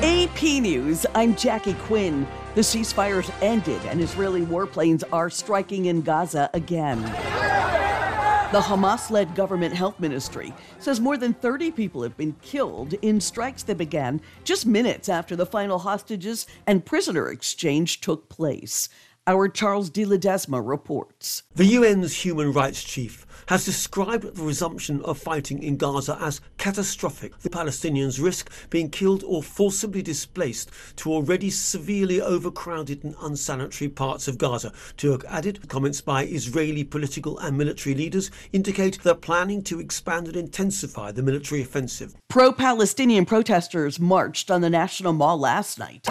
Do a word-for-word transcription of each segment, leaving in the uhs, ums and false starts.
A P News, I'm Jackie Quinn. The ceasefires ended and Israeli warplanes are striking in Gaza again. The Hamas-led government health ministry says more than thirty people have been killed in strikes that began just minutes after the final hostages and prisoner exchange took place. Our Charles de Ledesma reports. The U N's human rights chief has described the resumption of fighting in Gaza as catastrophic. The Palestinians risk being killed or forcibly displaced to already severely overcrowded and unsanitary parts of Gaza. Turk added comments by Israeli political and military leaders indicate they're planning to expand and intensify the military offensive. Pro-Palestinian protesters marched on the National Mall last night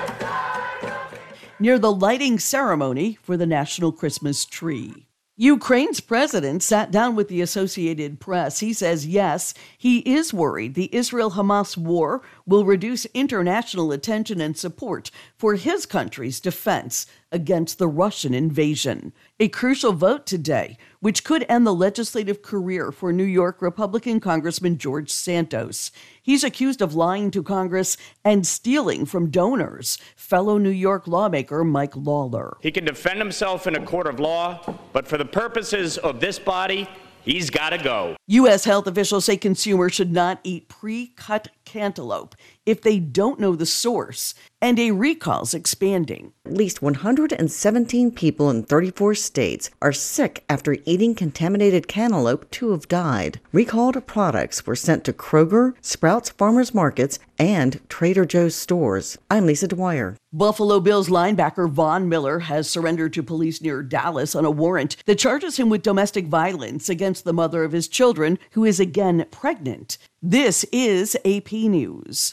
near the lighting ceremony for the national Christmas tree. Ukraine's president sat down with the Associated Press. He says, yes, he is worried the Israel-Hamas war will reduce international attention and support for his country's defense against the Russian invasion. A crucial vote today, which could end the legislative career for New York Republican Congressman George Santos. He's accused of lying to Congress and stealing from donors. Fellow New York lawmaker Mike Lawler. He can defend himself in a court of law, but for the purposes of this body, he's got to go. U S health officials say consumers should not eat pre-cut cantaloupe if they don't know the source, and a recall's expanding. At least one hundred seventeen people in thirty-four states are sick after eating contaminated cantaloupe. Two have died. Recalled products were sent to Kroger, Sprouts Farmers Markets, and Trader Joe's stores. I'm Lisa Dwyer. Buffalo Bills linebacker Von Miller has surrendered to police near Dallas on a warrant that charges him with domestic violence against the mother of his children, who is again pregnant. This is A P News.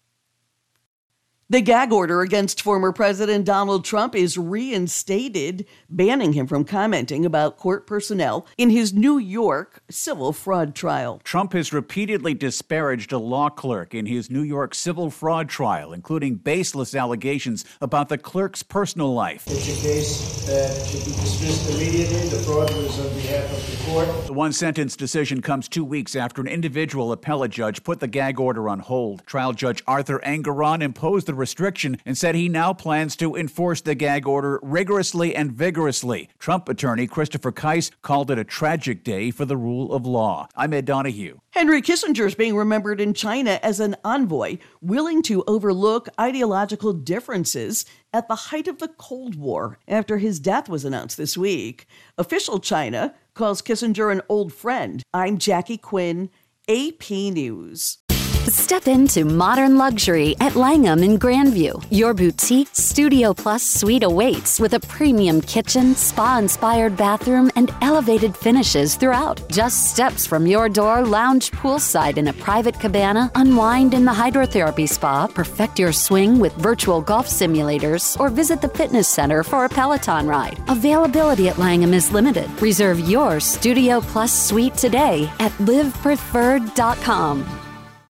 The gag order against former President Donald Trump is reinstated, banning him from commenting about court personnel in his New York civil fraud trial. Trump has repeatedly disparaged a law clerk in his New York civil fraud trial, including baseless allegations about the clerk's personal life. It's a case that should be dismissed immediately. The fraud was on behalf of the court. The one-sentence decision comes two weeks after an individual appellate judge put the gag order on hold. Trial Judge Arthur Engoron imposed the restriction and said he now plans to enforce the gag order rigorously and vigorously. Trump attorney Christopher Kise called it a tragic day for the rule of law. I'm Ed Donahue. Henry Kissinger is being remembered in China as an envoy willing to overlook ideological differences at the height of the Cold War after his death was announced this week. Official China calls Kissinger an old friend. I'm Jackie Quinn, A P News. Step into modern luxury at Langham in Grandview. Your boutique Studio Plus suite awaits with a premium kitchen, spa-inspired bathroom, and elevated finishes throughout. Just steps from your door, lounge poolside in a private cabana, unwind in the hydrotherapy spa, perfect your swing with virtual golf simulators, or visit the fitness center for a Peloton ride. Availability at Langham is limited. Reserve your Studio Plus suite today at live preferred dot com.